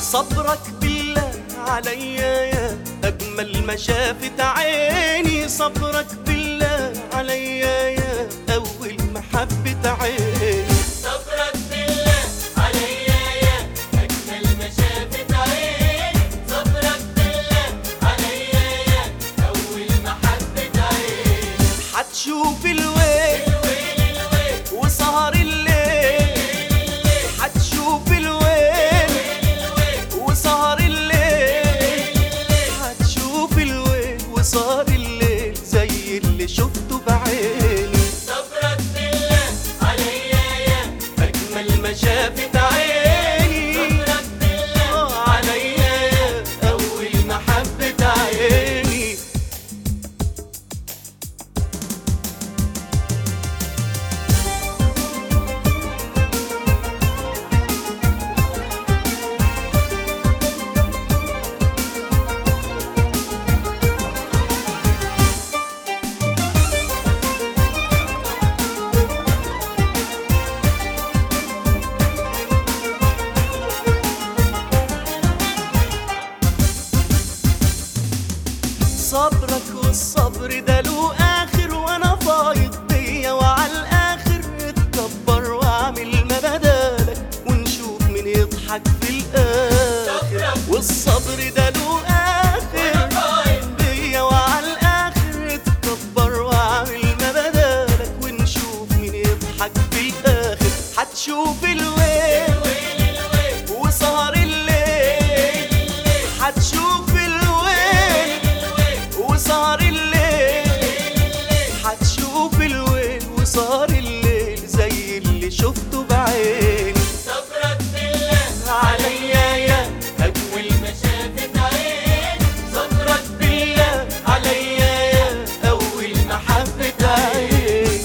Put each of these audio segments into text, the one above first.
صبرك بالله عليا يا أجمل ما شافت عيني، صبرك بالله عليا يا أول ما حبت عيني. صبرك بالله عليا يا أجمل ما شافت عيني، صبرك بالله عليا يا أول ما حبت عيني. حتشوف الويل وسهر الليل، حتشوف الويل وسهر الليل، حتشوف الويل وسهر الليل زي اللي شفته بعيني. صبرك بالله عليا يا أجمل ما شافت عيني، صبرك بالله عليا يا أول ما حبت عيني. صبرك والصبر ده له آخر، وأنا فايض بيا وعلى الآخر اتكبر وأعمل ما بدالك ونشوف مين يضحك في الآخر. والصبر ده له آخر بيا وعلى الآخر اتكبر وأعمل ما بدالك ونشوف مين يضحك في الآخر. حتشوف الويل وسهر الليل، حتشوف الويل وسهر الليل، حتشوف الويل وسهر الليل زي اللي شفته بعيني. صبرك بالله عليا يا أول ما شافت عيني، صبرك بالله عليا يا أول ما حبت عيني.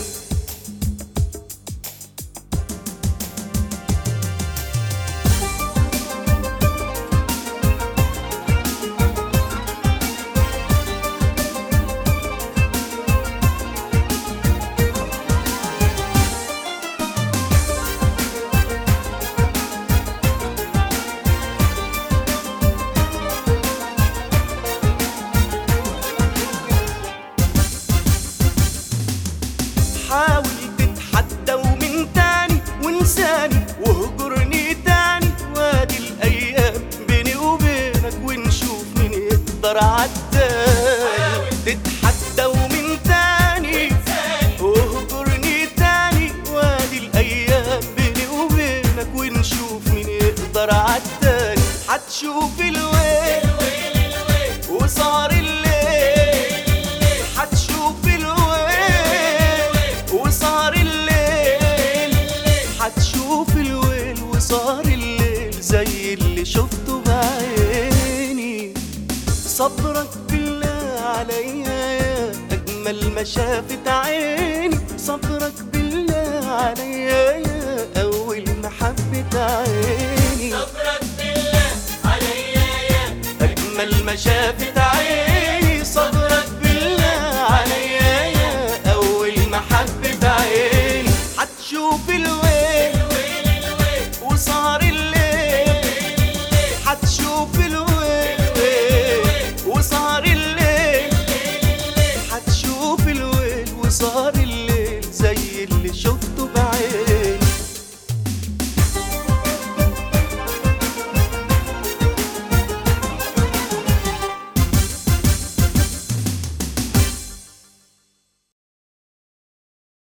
حاول تتحدى ومن تاني وانساني وهجرني تاني، وادي الايام بيني وبينك ونشوف مين يقدر عالتاني. تتحدى ومن تاني وهجرني تاني، وادي الايام بيني وبينك ونشوف مين يقدر عالتاني. حتشوف الويل وسهر الليل، حتشوف الويل وسهر الليل، حتشوف الويل وسهر الليل زي اللي شفته بعيني. صبرك بالله عليا يا أجمل ما شافت عيني، صبرك بالله عليا يا أول ما حبت عيني. صبرك بالله عليا يا أجمل ما شافت عيني، صبرك بالله عليا يا أول ما حبت عيني. حتشوف الويل وسهر الليل، حتشوف الويل وسهر الليل، حتشوف الويل وسهر الليل زي اللي شفته بعيني.